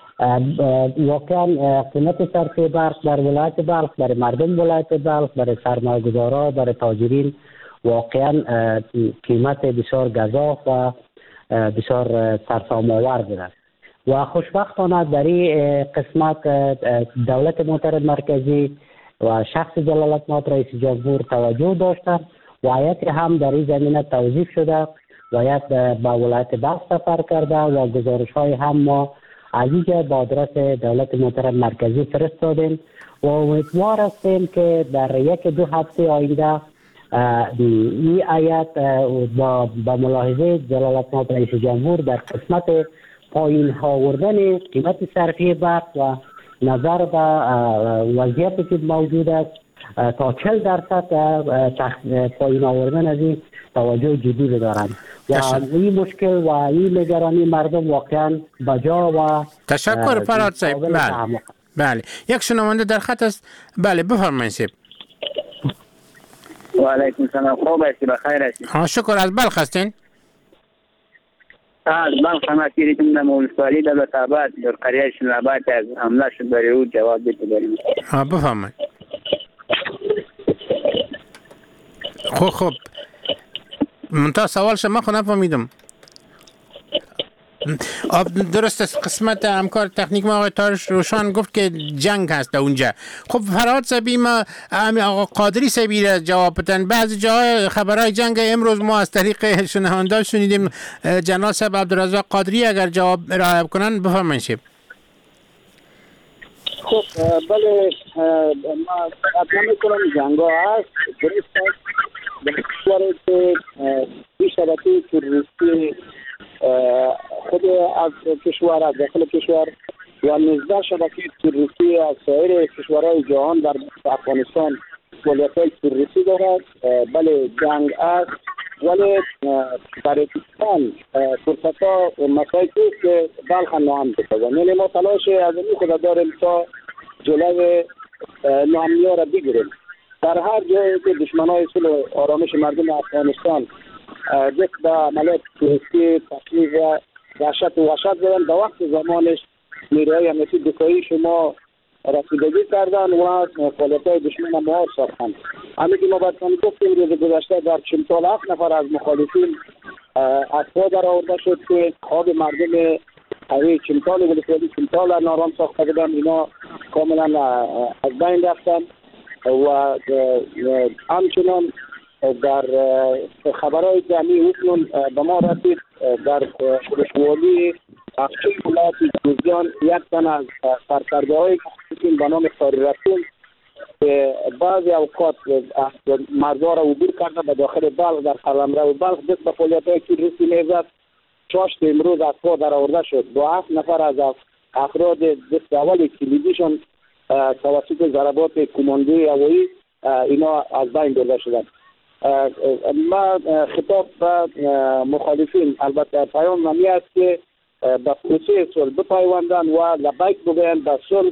واقعا قیمت صرفی برق در ولایت بلخ برای مردم ولایت بلخ برای سرمایه‌گذارا برای تاجرین واقعا قیمت بسیار گزاف و بسیار سرسام‌آور بود و خوشبختانه در این قسمت دولت محترم مرکزی و شخص جلالتمآب رئیس جمهور توجه داشتند و هیئت هم در این زمینه توظیف شده و هیئت به ولایت بلخ سفر کرده و گزارش‌های هم ما از اینجا با آدرس دولت محترم مرکزی فرستادیم و امیدوار هستیم که در 1-2 هفته آینده این آیت با ملاحظه جلالتمآب رئیس جمهور در قسمت پایین آوردن قیمت صرفی برق و نظر به وضعیتی که موجود است تا 40% پایین آوردن از این توجه جدی بدارند و این مشکل و این نگرانی مردم واقعا بجا و تشکر فرهاد صاحب. بله یک شنونده در خط است. بله بفرمایید. و علیکم السلام. خوب هستی؟ بخیر هستی؟ شکر. از بلخ هستین؟ از بلخ هم هستی که من ولسوالی در آباد در قریه شنوبات از حمله شد برای او جواب دیده داریم. بفرمایید. خوب منتها سوال شما خود نفهمیدم. درست است. قسمت همکار تکنیک ما آقای تارش روشان گفت که جنگ هست اونجا. خب فرهاد صاحبی ما آقا قادری صاحبی را جواب بدن. بعضی جاهای خبرهای جنگ امروز ما از طریق شنونده شنیدیم. جناب صاحب عبدالرزاق قادری اگر جواب ارائه کنن بفرمایید. خب بله ما حتما میکنم جنگ ها هست درست است در کشوری که بیشترکی که روسی خود از کشور از داخل کشور و نزده شبکه تروریستی از سایر کشورهای جهان در افغانستان فعالیت‌های تروریستی دارد. بله جنگ است ولی برای پاکستان فرصت‌ها و مسائلی که بلخ ناامن بسازند. یعنی ما تلاش از این خود داریم تا جلوی ناامنی‌ها را بگیریم. در هر جایی که دشمنان صلح و آرامش مردم افغانستان دست به عملیات تروریستی تخریب و وحشت زدن در وقت زمانش نیروهای امنیتی دفاعی شما رسیدگی کردن و فعالیت‌های دشمن مهار ساختند. همین که ما باید گفتیم روز گذشته در چمتال 7 نفر از مخالفین اطفال در آورده شد که خواب مردم هوی چمتال ولسوالی چمتال نارام ساخته بودن. اینا کاملا از بین رفتن و همچنان در خبرهای جمعی اکنون به ما رسید در ولسوالی افشین ولایت جوزجان یک تن از سرکرده‌های مخالفین به نام ساری رسول که بعضی اوقات مردها را عبور کرده به داخل بلخ در قلمرو بلخ دست به فعالیت‌های تروریستی میزد. چاشت امروز از پا در آورده شد. با 7 نفر از افراد دست اول کلیدیشون توسط ضربات کماندوی هوایی اینا از بین برده شدند. ما خطاب به مخالفین البته پیام نمی است که به پروسه صلح بپیوندند و لبیک بگویند به صلح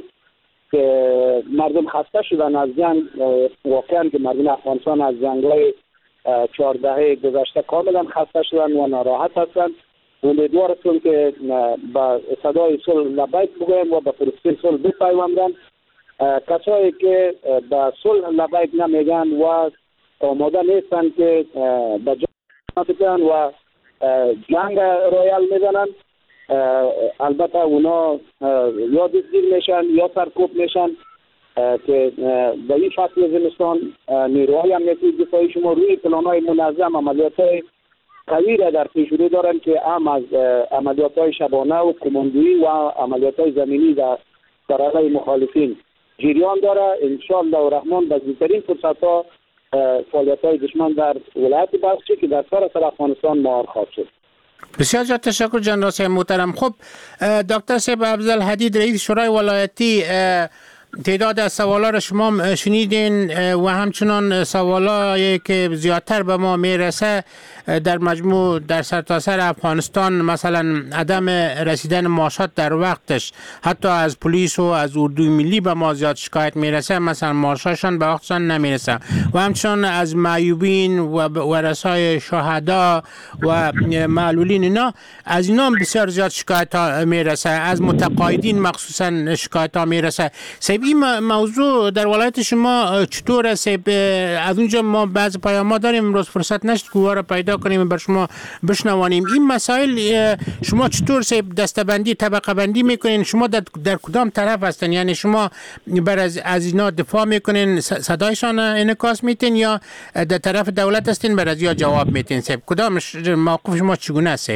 که مردم خسته شدن از جنگ. واقعا که مردم افغانستان از جنگ‌های 14 گذشته کاملا خسته شدن و ناراحت هستند. امیدوار هستم که به صدای صلح لبیک بگویند و به پروسه صلح بپیوندند. کسایی که به صلح لبیک نمیگن و آماده نیستن که به جنگ بزنن و جنگ رویال میزنن، البته اونا یا دستگیر میشن یا سرکوب میشن که به این فصل زمستان نیروهای امنیتی دفاعی شما روی پلانهای منظم عملیاتهای قوی را در پیش رو دارن که هم از عملیاتهای شبانه و کماندویی و عملیاتهای زمینی در علیه مخالفین جریان داره. انشاءالله الرحمن به زودترین فرصت‌ها فعالیت‌های دشمن در ولایت بلخ که در سراسر افغانستان مهار خواهد شد. بسیار زیاد تشکر جناب صاحب محترم. خب دکتر صاحب افضل حدید رئیس شورای ولایتی، تعداد از سوالا را شما شنیدین و همچنان سوالایی که زیادتر به ما میرسه در مجموع در سرتاسر افغانستان، مثلا عدم رسیدن معاشات در وقتش، حتی از پلیس و از اردوی ملی به ما زیاد شکایت میرسه، مثلا معاشاشان به وقتشان نمیرسه و همچنان از معیوبین و ورثای شهدا و معلولین اینا، از اینا بسیار زیاد شکایت ها میرسه، از متقاعدین مخصوصا شکایت ها میرسه. این موضوع در ولایت شما چطور است؟ از اونجا ما بعض پیام‌ها داریم، امروز فرصت نشد که را پیدا کنیم بر شما بشنوانیم. این مسائل شما چطور دسته‌بندی طبقه بندی میکنین؟ شما در کدام طرف هستن؟ یعنی شما بر از اینا دفاع میکنین، صدایشان انعکاس میتین، یا در طرف دولت هستین بر از یا جواب میتین؟ کدام موقف شما چگونه است؟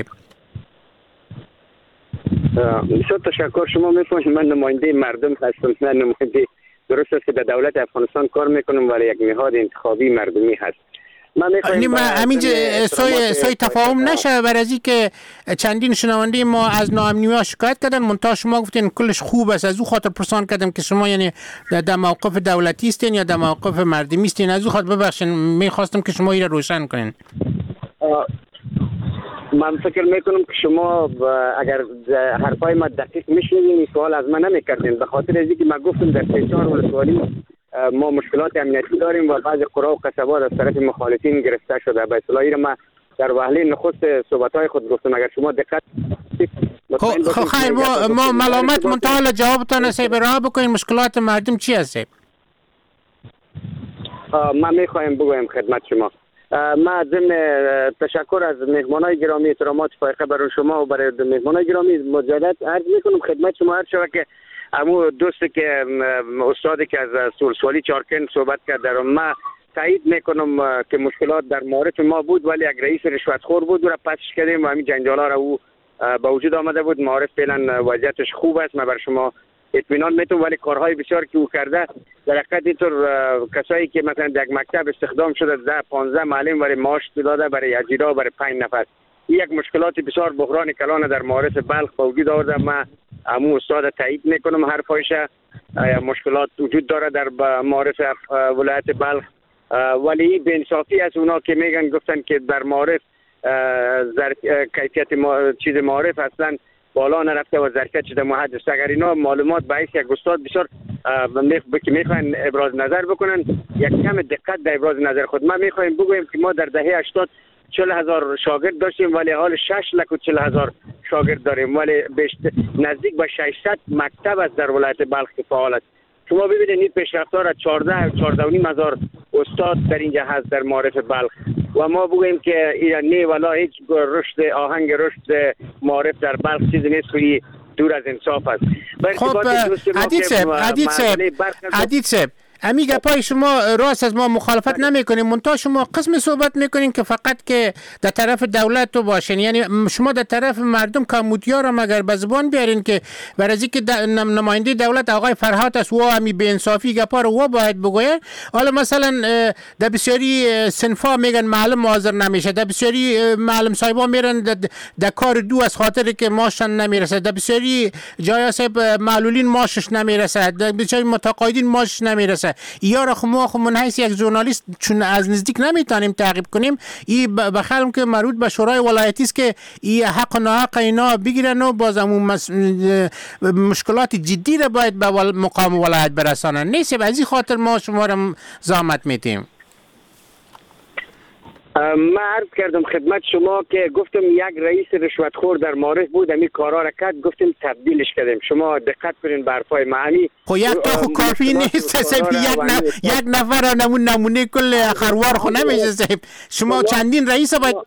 بسیار تشکر. شما میفهمید من نماینده مردم هستم، نه نماینده. درست است که در دولت افغانستان کار میکنم ولی یک نهاد انتخابی مردمی هست. همینجا سوی تفاهم نشه بر از که چندین شنونده ما از ناامنی‌ها شکایت کردن، منتها شما گفتین کلش خوب است. از او خاطر پرسان کردم که شما یعنی در موقف دولتی استین یا در موقف مردمی استین؟ از او خاطر ببخشید میخواستم که شما این روشن کنین. من فکر میکنم که شما اگر حرفای ما دقیق میشنیدین این سوال از من نمیکردین، به خاطر از اینکه من گفتم در 3-4 ولسوالی ما مشکلات امنیتی داریم و بعضی قرا و قصبات از طرف مخالفین گرفته شده. به اصطلاح ما در وهله نخست صحبت‌های خود گفتم. اگر شما دقت خیر ما ملامت منتها جوابتان است برای بکنین مشکلات مردم چی است؟ من میخوایم بگویم خدمت شما. ما ضمن تشکر از مهمانای گرامی، احترامات فائقه برای شما و برای مهمانای گرامی مجدد عرض میکنم خدمت شما هر شوه که همون دوستی که استادی که از سولسوالی چارکن صحبت کرد در ما تایید میکنم که مشکلات در معارف ما بود ولی یک رئیس رشوتخور بود و را پسش کردیم و همین جنجالا را او به وجود آمده بود. معارف فعلا وضعیتش خوب است، من بر شما اطمینان میتونم، ولی کارهای بسیار که او کرده در حقیقت اینطور کسایی که مثلا در یک مکتب استخدام شده 10-15 معلم برای معاش داده برای اجرا برای 5 نفر، این یک مشکلات بسیار بحران کلان در معارف بلخ به وجود آورده. من همون استاد تایید میکنم حرفایش. مشکلات وجود داره در معارف ولایت بلخ ولی بی‌انصافی از اونا که میگن گفتن که در معارف کیفیت چیز معارف اصلا بالا نرفته و ظرفیت شده محدث. اگر اینا معلومات به حیث یک استاد بسیار میخواین ابراز نظر بکنن، یک کم دقت در ابراز نظر خود. ما میخوایم بگویم که ما در دهه 80 40,000 شاگرد داشتیم ولی حال 6,40,000 شاگرد داریم ولی نزدیک به 600 مکتب است در ولایت بلخ که فعال است. شما ببینید این پیشرفت‌ها را 14,500 استاد در اینجا هست در معارف بلخ و ما بگوییم که ایرانی ولا هیچ رشد آهنگ رشد معارف در بلخ چیزی نیست که دور از انصاف است. خب همین گپای شما راست از ما مخالفت نمیکنیم، منتها شما قسم صحبت میکنین که فقط که در طرف دولت تو باشین، یعنی شما در طرف مردم کمودیا را مگر به زبان بیارین که برای که نماینده دولت آقای فرهاد است و همی به انصافی گپا رو و باید بگوید. حالا مثلا در بسیاری صنفا میگن معلم حاضر نمیشه، در بسیاری معلم صاحبا میرن در کار دو از خاطر که ماشن نمیرسه، در بسیاری جای صاحب معلولین ماشش نمیرسه، در بسیاری متقاعدین ماشش نمیرسه. یا را ما من حیث یک ژورنالیست چون از نزدیک نمیتونیم تعقیب کنیم، این به خلم که مربوط به شورای ولایتی است که این حق و ناحق اینا بگیرن و باز همون مشکلات جدی را باید به مقام ولایت برسانن. نیست از این خاطر ما شما را زحمت میتیم. من عرض کردم خدمت شما که گفتم یک رئیس رشوتخور در معارف بود، امی کارا را کرد، گفتم تبدیلش کردیم. شما دقت کنین به حرفای معنی. خب یک تا خب کافی نیست صاحب، یک نفر نمونه کل خروار خو نمیشه صاحب. شما چندین رئیس باید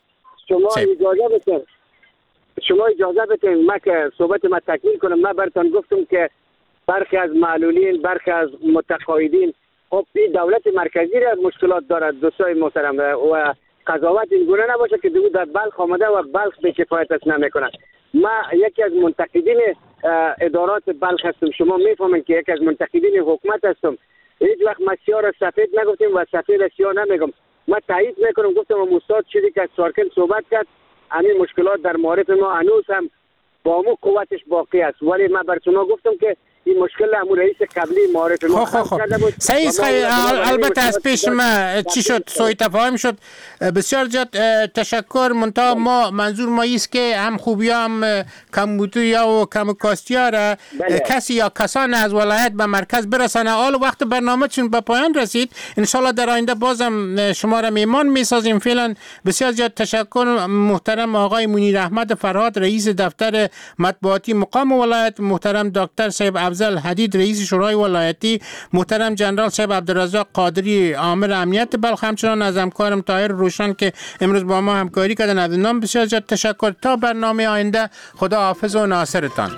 شما اجازه بدین من که صحبت ما تکمیل کنم. من براتون گفتم که برخی از معلولین، برخی از متقاعدین، خب این دولت مرکزی را مشکلات دارد. دوستای محترم و قضاوت این گونه نباشه که در بلخ آمده و بلخ به کفایتش نمیکنه. من یکی از منتقدین ادارات بلخ هستم. شما میفهمین که یکی از منتقدین حکومت هستم. هیچ وقت ما سیاه را سفید نگفتیم و سفید را سیاه نمیگم. من تایید میکنم، گفتم استاد چیزی که از سارکن صحبت کرد، همین مشکلات در معارف ما هنوز هم با مو قوتش باقی است. ولی من بر شما گفتم که این مشکل همون رئیس قبلی معارف ما کرده بود. صحیح البته از پیش ما چی شد، سوء تفاهم شد. بسیار زیاد تشکر. منتها ما منظور ما است که هم خوبی هم کمبودیا و کمکاستیا را کسی یا کسان از ولایت به مرکز برسانه. حال وقت برنامه چون به پایان رسید، انشالله در آینده بازم شما را میمان میسازیم. فعلا بسیار زیاد تشکر محترم آقای منیر احمد فرهاد رئیس دفتر مطبوعاتی مقام ولایت، محترم دکتر صاحب افضل حدید رئیس شورای ولایتی، محترم جنرال صاحب عبدالرزاق قادری عامل امنیت بلخ، همچنان از همکارم طاهر روشن که امروز با ما همکاری کردن. از نام بسیار زیاد تشکر. تا برنامه آینده، خدا حافظ و ناصرتان.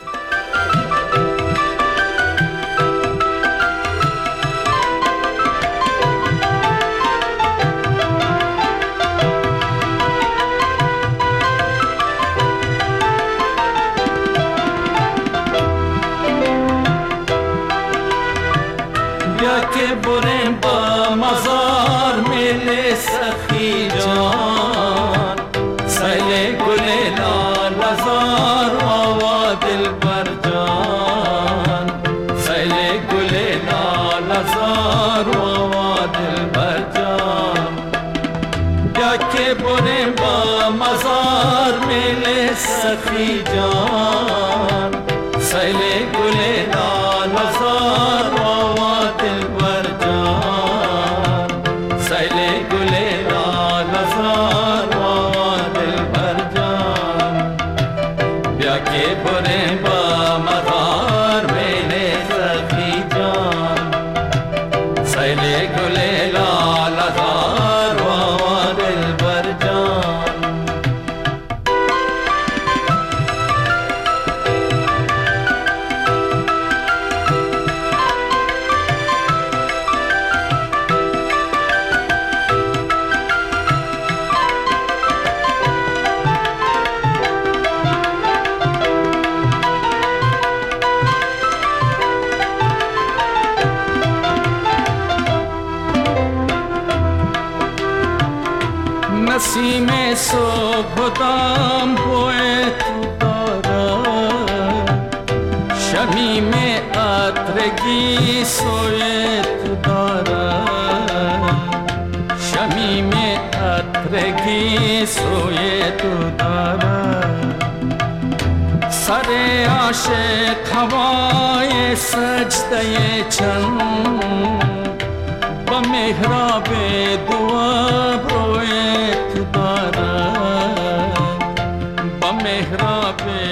که بریم با مزار میل سخی جان، سیل گل لال زار و دل بر جان، سیل گل لال زار و دل بر جان. یا که بریم با مزار میل سخی جان، سیل گل لال زار نسیم صبح دام بوی تو دارد، شمیم عطرگی سوی تو دارد، شمیم عطرگی سوی تو دارد. سر عاشق هوای سجده چند، با محراب دعا روی تو دارد، با محراب